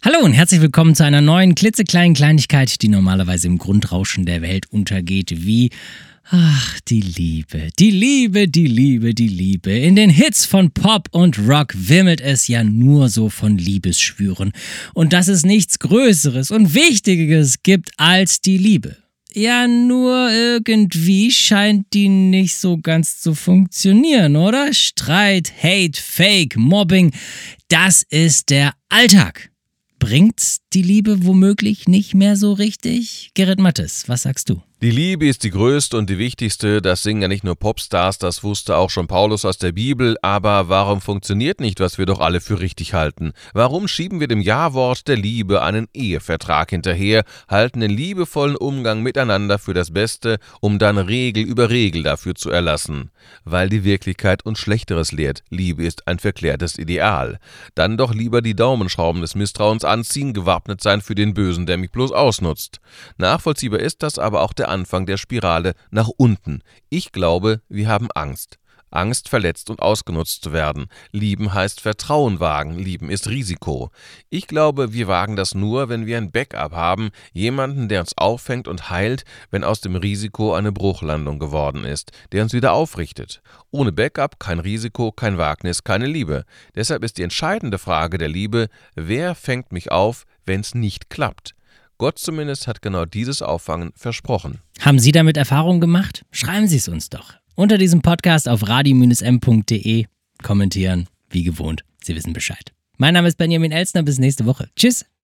Hallo und herzlich willkommen zu einer neuen klitzekleinen Kleinigkeit, die normalerweise im Grundrauschen der Welt untergeht, wie die Liebe, die Liebe, die Liebe, die Liebe. In den Hits von Pop und Rock wimmelt es ja nur so von Liebesschwüren. Und dass es nichts Größeres und Wichtigeres gibt als die Liebe. Ja, nur irgendwie scheint die nicht so ganz zu funktionieren, oder? Streit, Hate, Fake, Mobbing, das ist der Alltag. Bringt die Liebe womöglich nicht mehr so richtig? Gerrit Mattes, was sagst du? Die Liebe ist die größte und die wichtigste, das singen ja nicht nur Popstars, das wusste auch schon Paulus aus der Bibel, aber warum funktioniert nicht, was wir doch alle für richtig halten? Warum schieben wir dem Ja-Wort der Liebe einen Ehevertrag hinterher, halten den liebevollen Umgang miteinander für das Beste, um dann Regel über Regel dafür zu erlassen? Weil die Wirklichkeit uns Schlechteres lehrt, Liebe ist ein verklärtes Ideal. Dann doch lieber die Daumenschrauben des Misstrauens anziehen, gewappnet sein für den Bösen, der mich bloß ausnutzt. Nachvollziehbar ist das aber auch der Anfang der Spirale nach unten. Ich glaube, wir haben Angst. Angst, verletzt und ausgenutzt zu werden. Lieben heißt Vertrauen wagen, lieben ist Risiko. Ich glaube, wir wagen das nur, wenn wir ein Backup haben, jemanden, der uns auffängt und heilt, wenn aus dem Risiko eine Bruchlandung geworden ist, der uns wieder aufrichtet. Ohne Backup kein Risiko, kein Wagnis, keine Liebe. Deshalb ist die entscheidende Frage der Liebe, wer fängt mich auf, wenn es nicht klappt? Gott zumindest hat genau dieses Auffangen versprochen. Haben Sie damit Erfahrung gemacht? Schreiben Sie es uns doch. Unter diesem Podcast auf radio-m.de kommentieren, wie gewohnt. Sie wissen Bescheid. Mein Name ist Benjamin Elstner, bis nächste Woche. Tschüss.